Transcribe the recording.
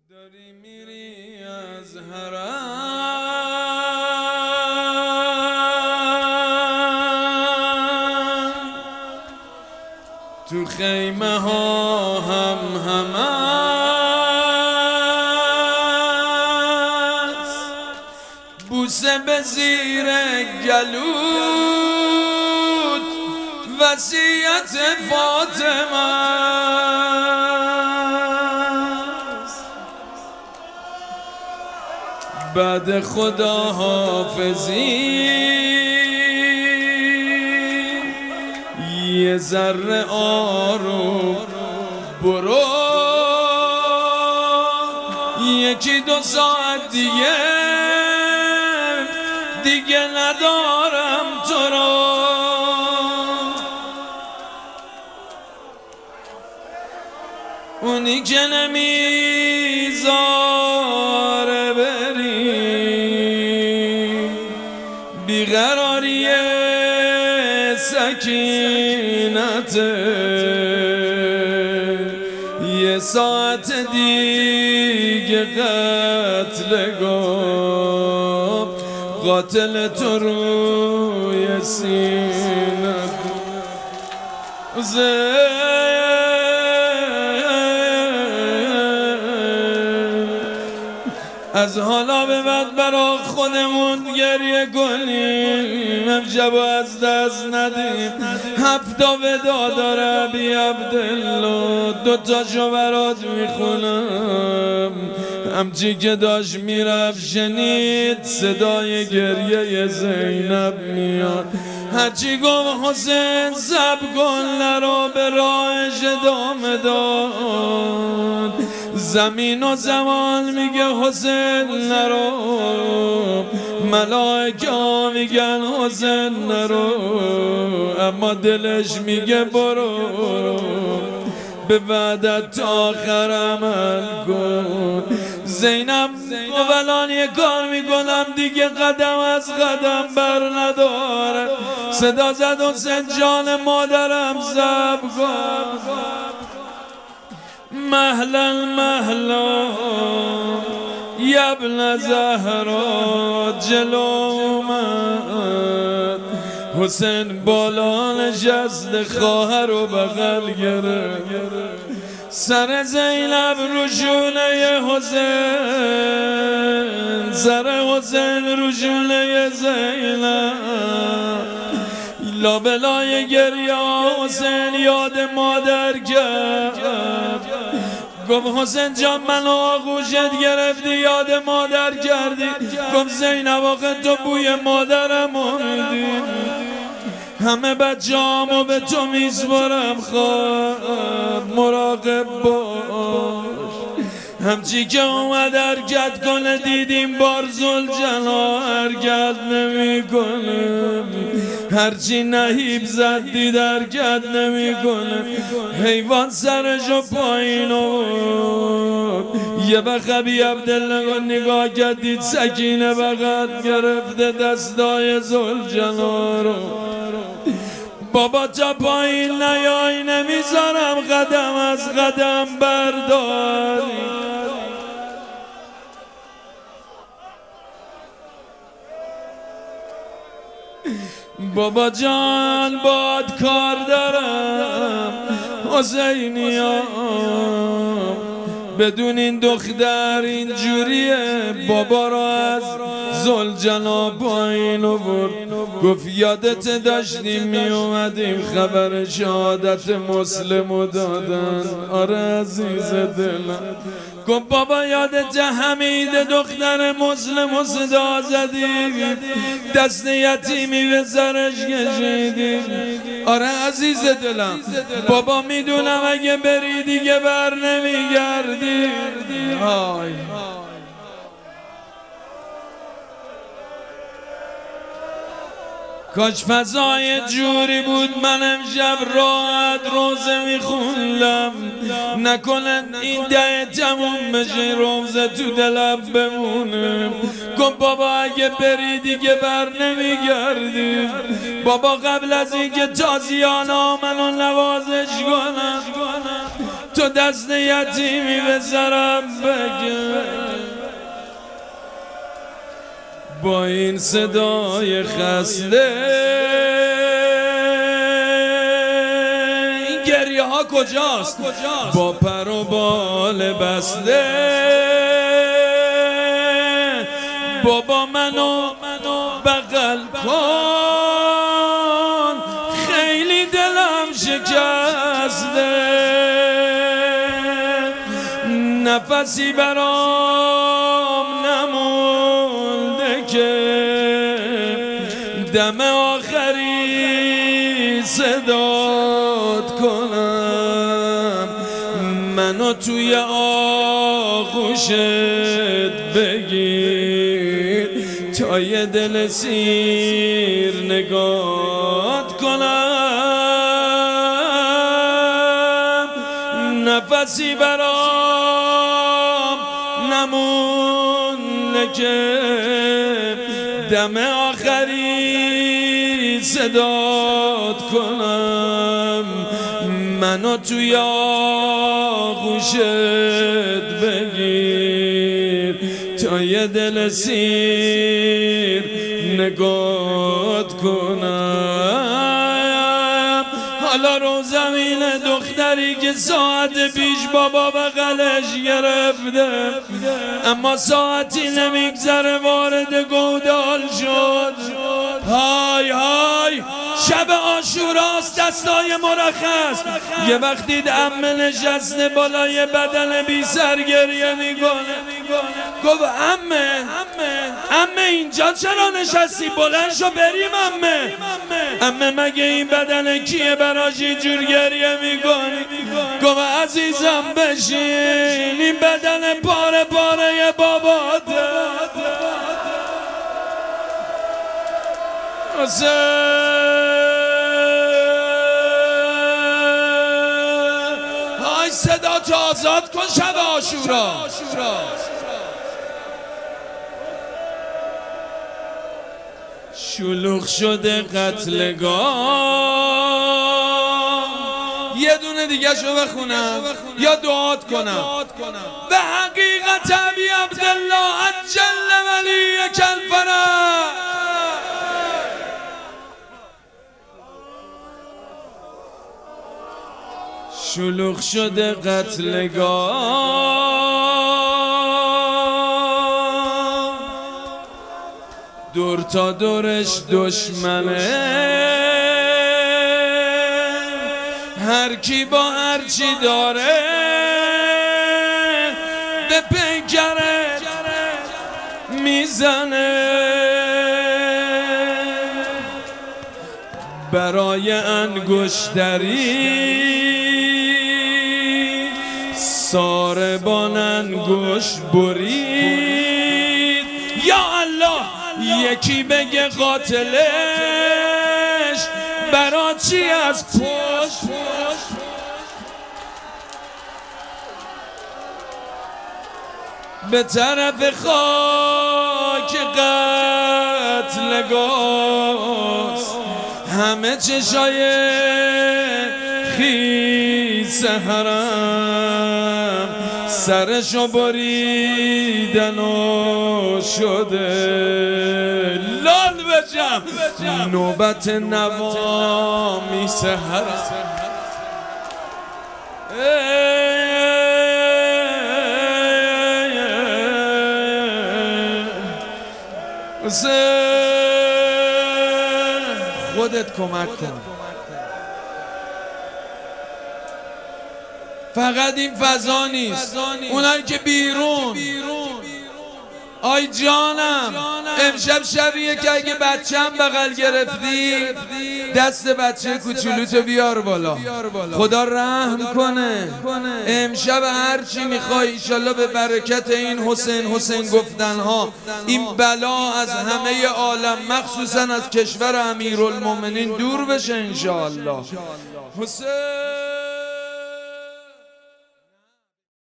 داری میری از حرم تو خیمه ها هم است بوسه به زیر گلوت وصیت فاطمه بعد خدا حافظی یه ذره آروم برو یکی دو ساعت دیگه ندارم تو رو اونی که نمیذاره بیقراری سکینت یه ساعت دیگه قتلگاه قاتل تو روی سینت از حالا به بعد برا خودمون گریه کنیم امشب از دست ندیم هفتا ودا داره بی عبدالله دوتاشو برات میخونم همچی که داشت میرفت شنید صدای گریه زینب میاد هرچی گفت حسین سب کن نرو به راهش ادامه داد زمین و زمان میگه حسین نرو ملائکه ها میگن حسین نرو اما دلش میگه برو به وعدت تا آخر عمل کن زینب اولان یه کار میکنم دیگه قدم از قدم بر نداره صدا زد حسین جان مادرم زب کن مهلا مهلا یبن زهرا جلو اومد حسین بالا نشست خواهر رو بغل گرفت سر زینب رو شونه حسین سر حسین رو شونه زینب لابلای گریه حسین یاد مادر کرد گفت حسین جان منو آغوشت گرفتی یاد مادر کردی گفت زینب آخه تو بوی مادرم میدی همه بچه هامو به تو میسپارم خواهر مراقب باش همچی که اومد حرکت کنه دیدیم بارزل جنا حرکت نمی کنه هرچی نهیب زد دید حرکت نمی کنه حیوان سرشو پایین آورد یه وقت ابی عبدالله نگاه کرد دید سکینه بغل گرفته دستای زلجنا رو بابا تا پایین نیای نمیذارم قدم از قدم برداری بابا جان باد کار دارم حسینیام بدون این دختر اینجوریه بابا را از زلجنا پایین آورد گفت یادت داشتیم می اومدیم خبر شهادت مسلمو دادن آره عزیز دلم گفت بابا یادت حمید دختر مسلمو صدا زدی دست یتیمی به سرش کشیدی آره عزیز دلم بابا میدونم اگه بری دیگه بر نمیگردی کاش فضای جوری بود من امشب راحت روزه میخوندم نکنه این ده تموم بشه روزه تو دلم بمونه گفت بابا اگه بری دیگه بر نمیگردی بابا قبل از اینکه تازیانا منو نوازش کنن تو دست یتیمی بذارم بگم با این صدای خسته. این گریه ها کجاست؟ با پر و بال بسته. بابا منو بغل کن خیلی دلم شکسته. نفسی برام نمونده که دم آخری صدات کنم. منو توی آغوشت بگیر تا یه دل سیر نگات کنم. نفسی برام نمونده که دم آخری صدات کنم. منو توی آغوشت بگیر تا یه دل سیر نگات کنم. حالا رو زمین دختری که ساعت پیش بابا بغلش گرفته، اما ساعتی نمیگذره وارد گودال شد. های های شب عاشوراست، دستای مرخص. یه وقت دید عمه نشسته بالای بدن بی سر گریه میکنه. گفت عمه اینجا چرا نشستی؟ بلند شو بریم عمه مگه این بدن کیه براش اینجور گریه میکنی؟ گفت عزیزم بشین، این بدن پاره پاره باباته. های صدا تو آزاد کن شب عاشورا. شلوغ شده قتلگاه. یه دونه دیگه شو بخونم یا دعات کنم. به حقیقت ابی عبدالله عجل ولی کلفره. شلوغ شده قتلگاه، دور تا دورش دشمنه. هر کی با هر چی داره به پیکره میزنه. برای انگشتری ساربان انگشت برید. یا الله یکی بگه قاتلش برا چی از پشت. به طرف خاک قتلگاه همه چشای خیس حرم سرشو بریدن و شده لال بجم. نوبت نوامی سحرم. خودت کمک کن. فقط این فضا نیست، اونایی که بیرون. آی جانم امشب شبیه که اگه بچه‌م بغل گرفتی دست بچه کوچولوتو بیار بالا. خدا رحم کنه. امشب هرچی میخوای ایشالله به برکت این حسین گفتنها این بلا از همه عالم مخصوصا از کشور امیرالمومنین دور بشه انشاءالله. حسین